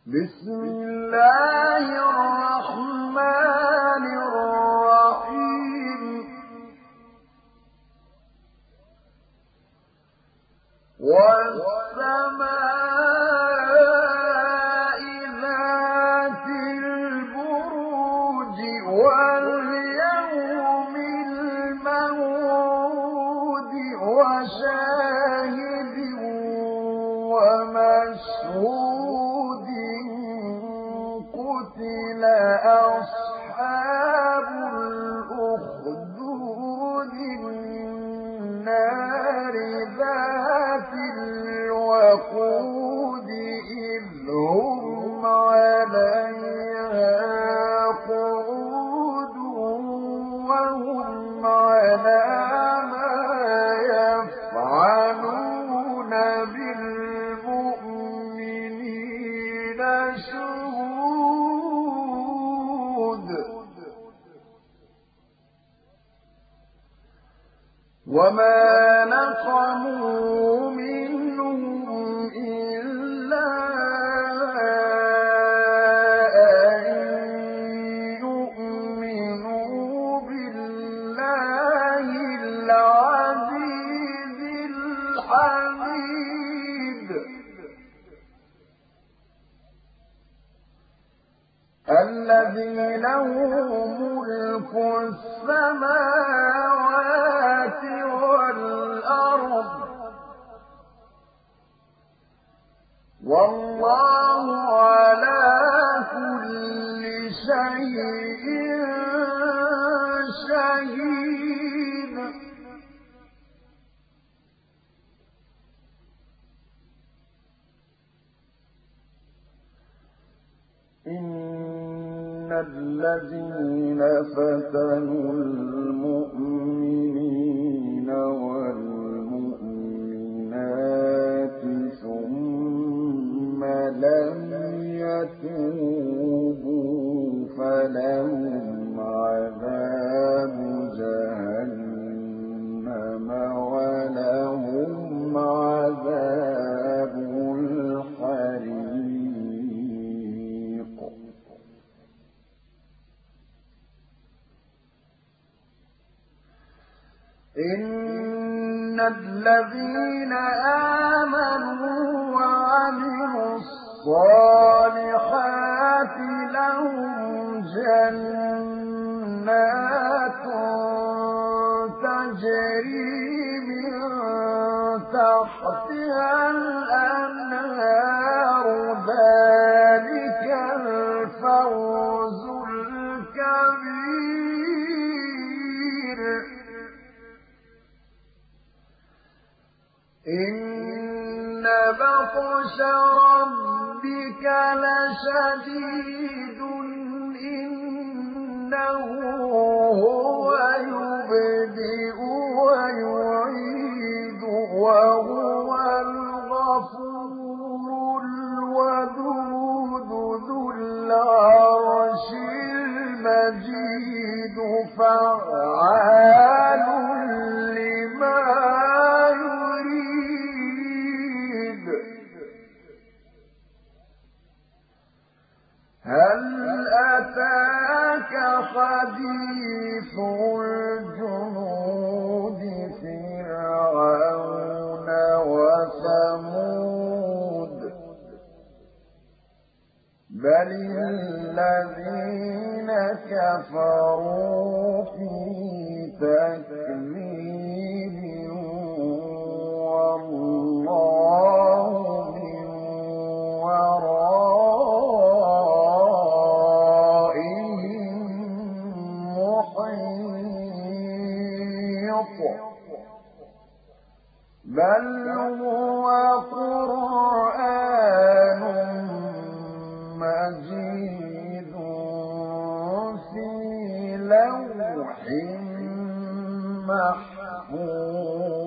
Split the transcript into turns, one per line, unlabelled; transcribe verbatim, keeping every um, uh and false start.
بسم الله الرحمن الرحيم والسماء ذات البروج واليوم الموعود وشاهد ومشهود قتل أصحاب الأخدود النار ذات الوقود إذ هم عليها قعود وهم على ما يفعلون بالمؤمنين شهود وما نقموا منهم إلا أن يؤمنوا بالله العزيز الحميد الذي له ملك السماوات والأرض والله على كل شيء شهيد إن الذين فتنوا المؤمنين والمؤمنات ثم لم يتوبوا فلهم عذاب جهنم ولهم عذاب الحريق إن الذين آمنوا وعملوا الصالحات لهم جنات تجري من تحتها الأنهار ذلك الفوز الكبير إن بطش ربك لشديد إنه هو يبدئ ويعيد وهو الغفور الودود ذو العرش المجيد فعال لما هل أتاك حديث الجنود فرعون وثمود بل الذين كفروا في تكذيب والله من ورائهم محيط بل هو قرآن مجيد في لوح محفوظ